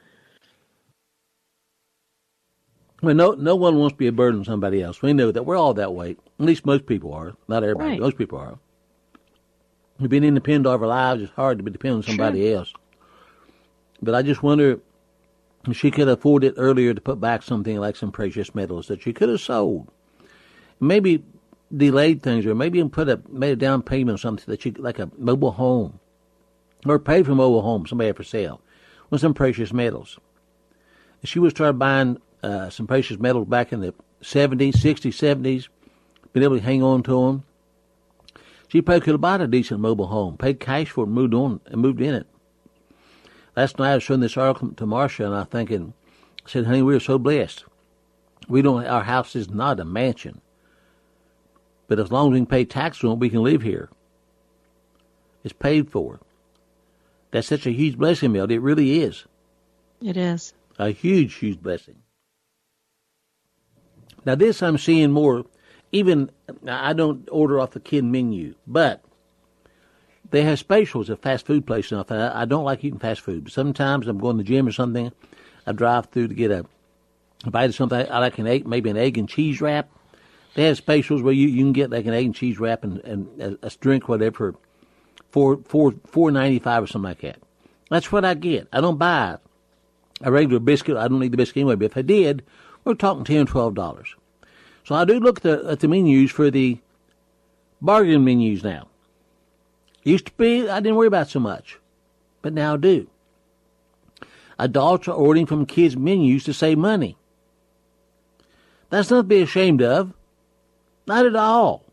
Well, no one wants to be a burden on somebody else. We know that. We're all that way. At least most people are. Not everybody. Right. Most people are. We've been independent all of our lives. It's hard to be dependent on somebody else. But I just wonder if she could afford it earlier to put back something like some precious metals that she could have sold. Maybe delayed things, or maybe even made a down payment on something that you like a mobile home, or paid for a mobile home somebody had for sale with some precious metals. And she was started buying some precious metals back in the 70s, 60s, 70s, been able to hang on to them. She probably could have bought a decent mobile home, paid cash for it, and moved in it. Last night I was showing this article to Marcia, and I said, honey, we are so blessed. Our house is not a mansion. But as long as we can pay tax on it, we can live here. It's paid for. That's such a huge blessing, Melody. It really is. It is. A huge, huge blessing. Now this I'm seeing more, I don't order off the kid menu, but they have specials at fast food places. I don't like eating fast food, but sometimes I'm going to the gym or something, I drive through to get a bite of something. I like maybe an egg and cheese wrap. They have specials where you can get like an egg and cheese wrap and a drink, whatever, for $4.95 or something like that. That's what I get. I don't buy a regular biscuit. I don't need the biscuit anyway. But if I did, we're talking $10, $12. So I do look at the menus for the bargain menus now. Used to be I didn't worry about so much, but now I do. Adults are ordering from kids' menus to save money. That's not to be ashamed of. Not at all.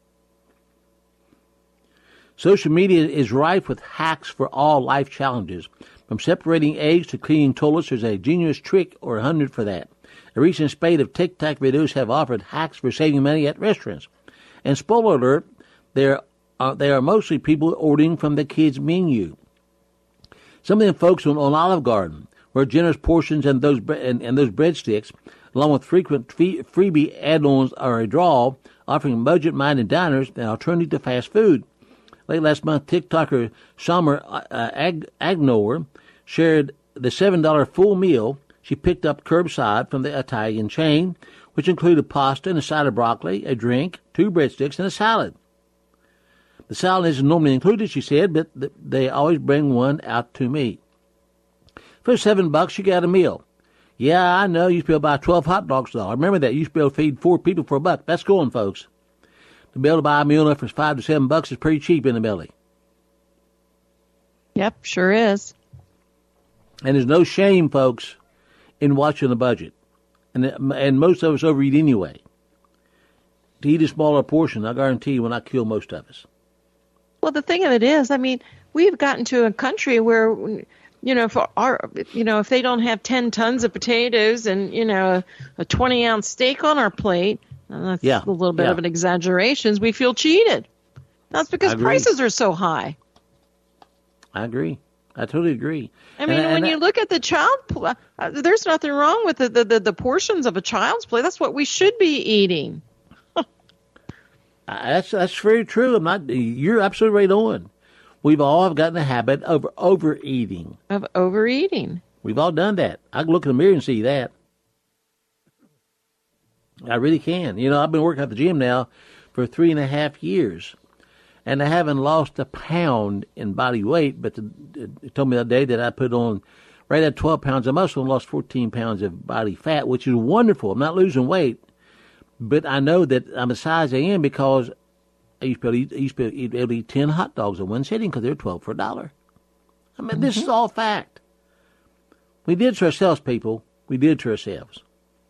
Social media is rife with hacks for all life challenges. From separating eggs to cleaning toilets, there's a genius trick or 100 for that. A recent spate of TikTok videos have offered hacks for saving money at restaurants. And spoiler alert, they are mostly people ordering from the kids' menu. Some of them folks on Olive Garden, where generous portions and those breadsticks, along with frequent freebie add-ons, are a draw, offering budget-minded diners an alternative to fast food. Late last month, TikToker Summer Agnor shared the $7 full meal she picked up curbside from the Italian chain, which included pasta and a side of broccoli, a drink, 2 breadsticks, and a salad. The salad isn't normally included, she said, but they always bring one out to me. For $7, you got a meal. Yeah, I know, you used to be able to buy 12 hot dogs a dollar. Remember that, you used to be able to feed 4 people for $1. That's going, folks. To be able to buy a meal enough for $5 to $7 is pretty cheap in the belly. Yep, sure is. And there's no shame, folks, in watching the budget. And most of us overeat anyway. To eat a smaller portion, I guarantee you will not kill most of us. Well, the thing of it is, I mean, we've gotten to a country where, if they don't have 10 tons of potatoes and, a 20-ounce steak on our plate, that's a little bit of an exaggeration, we feel cheated. That's because prices are so high. I agree. I totally agree. I mean, when you look at the child, there's nothing wrong with the portions of a child's plate. That's what we should be eating. That's very true. You're absolutely right on. We've all gotten the habit of overeating. We've all done that. I can look in the mirror and see that. I really can. I've been working at the gym now for 3.5 years, and I haven't lost a pound in body weight, but it told me the other day that I put on right at 12 pounds of muscle and lost 14 pounds of body fat, which is wonderful. I'm not losing weight, but I know that I'm the size I am because I used to be able to eat 10 hot dogs in one sitting because they're 12 for $1. I mean, this is all fact. We did to ourselves, people. We did to ourselves.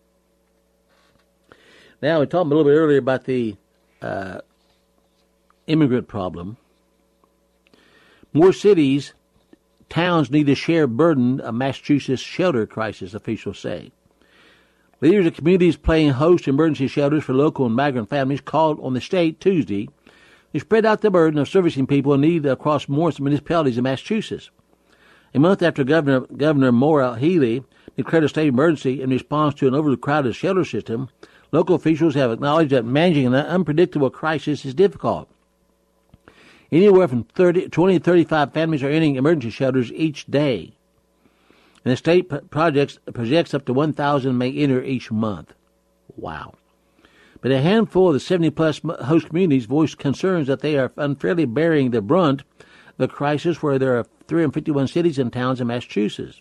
Now, we talked a little bit earlier about the immigrant problem. More cities, towns need to share burden of Massachusetts shelter crisis, officials say. Leaders of communities playing host to emergency shelters for local and migrant families called on the state Tuesday to spread out the burden of servicing people in need across more municipalities in Massachusetts. A month after Governor Maura Healey declared a state of emergency in response to an overcrowded shelter system, local officials have acknowledged that managing an unpredictable crisis is difficult. Anywhere from 20 to 35 families are entering emergency shelters each day. And the state projects up to 1,000 may enter each month. Wow. But a handful of the 70-plus host communities voiced concerns that they are unfairly bearing the brunt of the crisis, where there are 351 cities and towns in Massachusetts.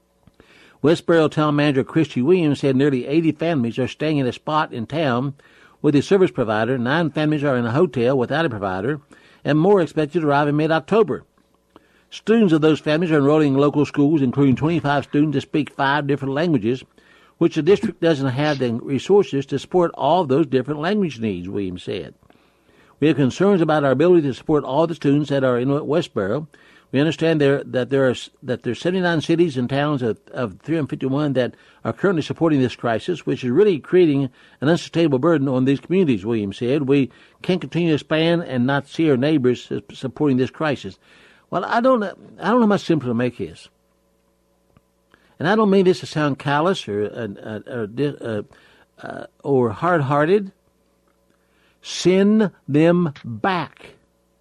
Westboro town manager Christy Williams said nearly 80 families are staying in a spot in town with a service provider. 9 families are in a hotel without a provider, and more expected to arrive in mid-October. Students of those families are enrolling in local schools, including 25 students that speak 5 different languages, which the district doesn't have the resources to support all of those different language needs, Williams said. We have concerns about our ability to support all the students that are in Westboro. We understand that there are 79 cities and towns of 351 that are currently supporting this crisis, which is really creating an unsustainable burden on these communities, Williams said. We can't continue to expand and not see our neighbors supporting this crisis. Well, I don't know how much simpler to make this. And I don't mean this to sound callous or hard-hearted. Send them back.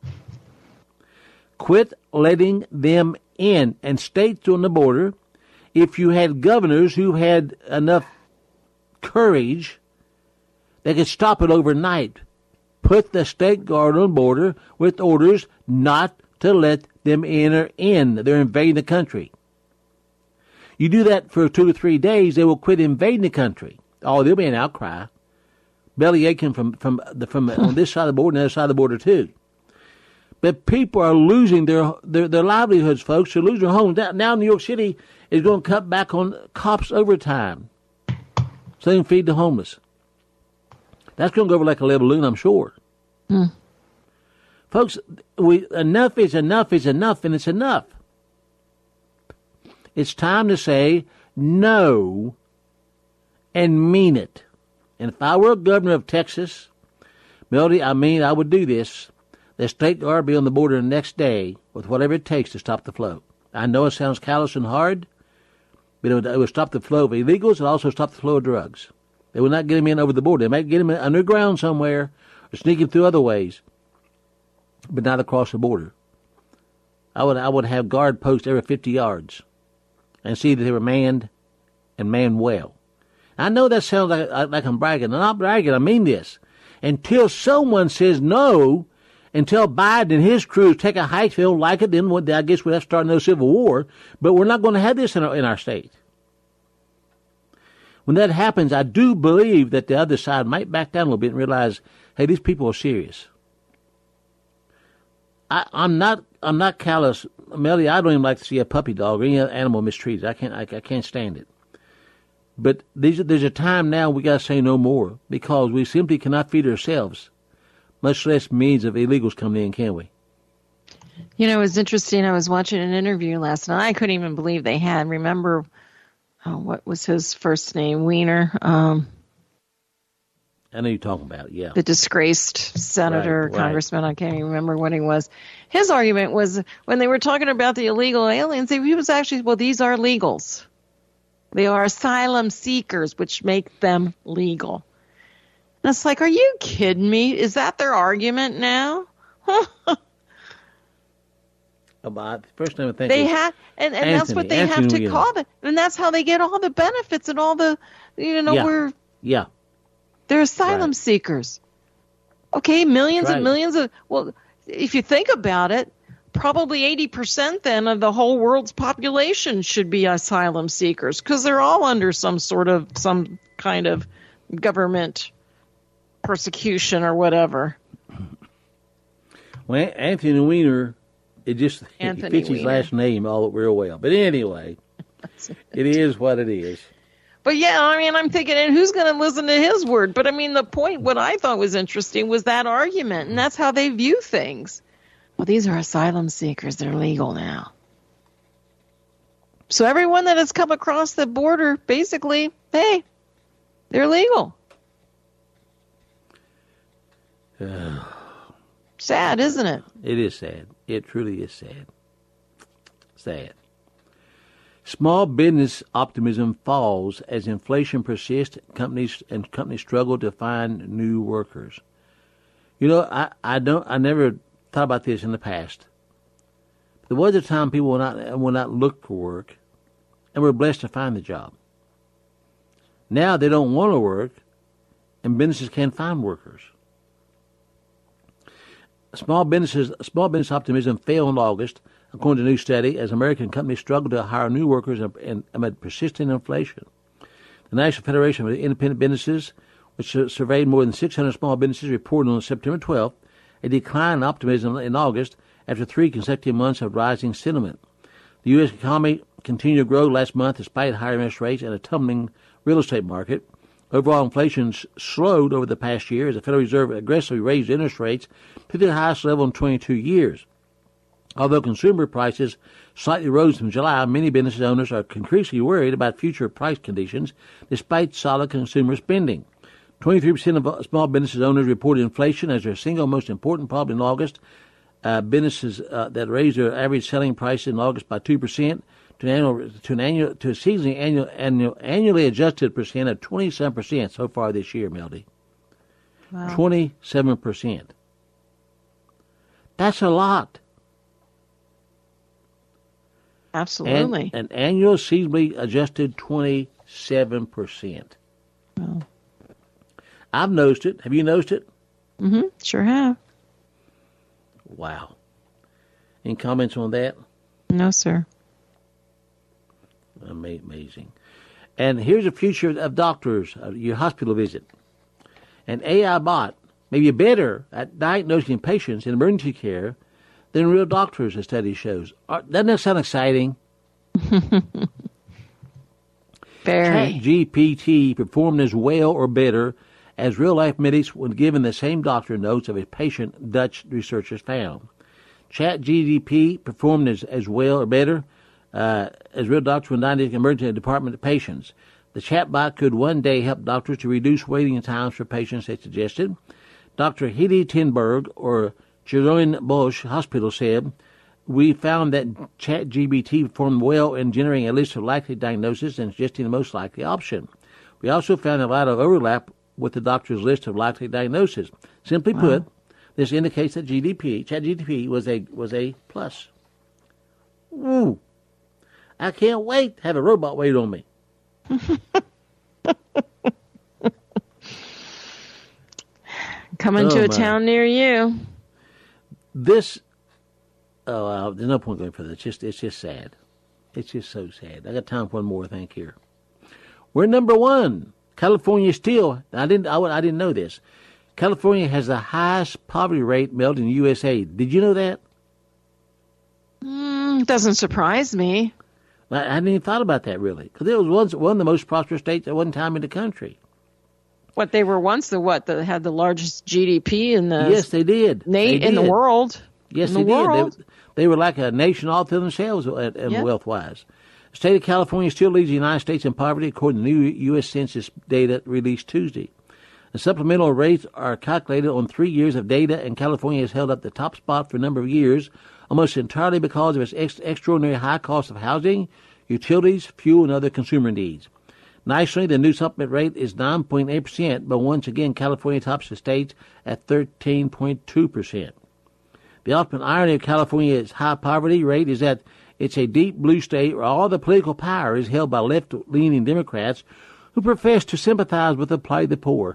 Quit letting them in. And states on the border, if you had governors who had enough courage, they could stop it overnight. Put the state guard on the border with orders not to let them enter in. They're invading the country. You do that for 2 to 3 days, they will quit invading the country. Oh, there'll be an outcry. Belly aching from on this side of the border and the other side of the border too. But people are losing their livelihoods, folks. They're losing their homes. Now New York City is going to cut back on cops' overtime so they can feed the homeless. That's going to go over like a lead balloon, I'm sure. Folks, enough is enough is enough, and it's enough. It's time to say no and mean it. And if I were a governor of Texas, Melody, I would do this. The state guard be on the border the next day with whatever it takes to stop the flow. I know it sounds callous and hard, but it would stop the flow of illegals and also stop the flow of drugs. They would not get them in over the border. They might get them underground somewhere or sneaking through other ways, but not across the border. I would have guard posts every 50 yards and see that they were manned and manned well. I know that sounds like I'm bragging. I'm not bragging. I mean this. Until someone says no, until Biden and his crew take a hike, if they don't like it, then I guess we'll have to start another civil war. But we're not going to have this in our state. When that happens, I do believe that the other side might back down a little bit and realize, hey, these people are serious. I'm not callous, Melody. I don't even like to see a puppy dog or any other animal mistreated. I can't stand it. But there's a time now we got to say no more because we simply cannot feed ourselves, much less millions of illegals coming in, can we? You know, it was interesting. I was watching an interview last night. I couldn't even believe they had. Remember, what was his first name? Wiener. I know you're talking about it, yeah. The disgraced senator, right. congressman, I can't even remember what he was. His argument was when they were talking about the illegal aliens, he was actually, well, these are legals. They are asylum seekers, which make them legal. And it's like, are you kidding me? Is that their argument now? The first name I think they have, and that's what they have to call it. And that's how they get all the benefits and all the, they're asylum seekers. Okay, millions and millions of, well, if you think about it, probably 80% then of the whole world's population should be asylum seekers because they're all under some kind of government persecution or whatever. Well, Anthony Weiner, it fits his last name all real well. But anyway, it is what it is. But yeah, I mean, I'm thinking, and who's going to listen to his word? But I mean, the point, what I thought was interesting was that argument, and that's how they view things. Well, these are asylum seekers. They're legal now. So everyone that has come across the border, basically, hey, they're legal. Sad, isn't it? It is sad. It truly is sad. Sad. Small business optimism falls as inflation persists. Companies struggle to find new workers. You know, I never thought about this in the past. There was a time people will not look for work, and were blessed to find the job. Now they don't want to work, and businesses can't find workers. Small business optimism fell in August, according to a new study, as American companies struggle to hire new workers amid persistent inflation. The National Federation of Independent Businesses, which surveyed more than 600 small businesses, reported on September 12th a decline in optimism in August after 3 consecutive months of rising sentiment. The U.S. economy continued to grow last month despite higher interest rates and a tumbling real estate market. Overall inflation slowed over the past year as the Federal Reserve aggressively raised interest rates to the highest level in 22 years. Although consumer prices slightly rose from July, many business owners are increasingly worried about future price conditions despite solid consumer spending. 23% of small business owners reported inflation as their single most important problem in August. Businesses that raised their average selling price in August by 2% to a seasonally annually adjusted percent of 27% so far this year, Melody. Wow. 27%. That's a lot. Absolutely. An annual seasonally adjusted 27%. Wow. I've noticed it. Have you noticed it? Mm-hmm. Sure have. Wow. Any comments on that? No, sir. Amazing. And here's the future of doctors, your hospital visit. An AI bot may be better at diagnosing patients in emergency care than real doctors, the study shows. Doesn't that sound exciting? Very. ChatGPT performed as well or better as real-life medics when given the same doctor notes of a patient, Dutch researchers found. ChatGPT performed as well or better as real doctors when diagnosing emergency department patients. The chatbot could one day help doctors to reduce waiting times for patients, they suggested. Dr. Hedy Tinberg or Jeroen Bosch Hospital said, "We found that ChatGPT performed well in generating a list of likely diagnoses and suggesting the most likely option. We also found a lot of overlap with the doctor's list of likely diagnoses. Simply put, this indicates that ChatGPT was a plus." Ooh. I can't wait to have a robot wait on me. Coming to a town near you. There's no point going further. It's just sad. It's just so sad. I got time for one more thing here. We're number one. California still. I didn't know this. California has the highest poverty rate melted in the USA. Did you know that? Doesn't surprise me. I hadn't even thought about that really, because it was one of the most prosperous states at one time in the country. What, they were once that had the largest GDP in the yes, they did. In the world. Yes, they did. They were like a nation all to themselves wealth-wise. The state of California still leads the United States in poverty, according to new U.S. Census data released Tuesday. The supplemental rates are calculated on 3 years of data, and California has held up the top spot for a number of years, almost entirely because of its extraordinary high cost of housing, utilities, fuel, and other consumer needs. Nationally, the new supplement rate is 9.8%, but once again, California tops the states at 13.2%. The ultimate irony of California's high poverty rate is that it's a deep blue state where all the political power is held by left-leaning Democrats who profess to sympathize with the plight of the poor.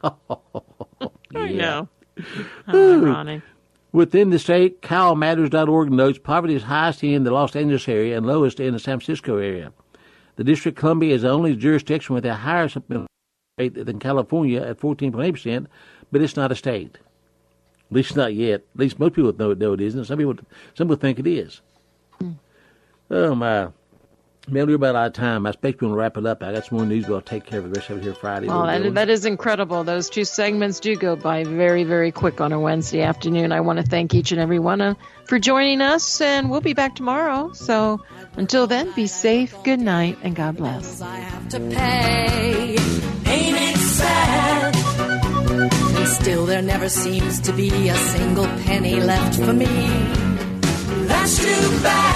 I know. How ironic. Within the state, CalMatters.org notes poverty is highest in the Los Angeles area and lowest in the San Francisco area. The District of Columbia is the only jurisdiction with a higher supplemental rate than California at 14.8%, but it's not a state. At least not yet. At least most people know it isn't. Some people think it is. Oh, my. Mel, we're about out of time. I expect we're going to wrap it up. I got some more news, but I'll take care of the rest of it here Friday. Well, that is incredible. Those two segments do go by very, very quick on a Wednesday afternoon. I want to thank each and every one for joining us, and we'll be back tomorrow. So until then, be safe, good night, and God bless. I have to pay. Ain't it sad? And still there never seems to be a single penny left for me. That's too bad.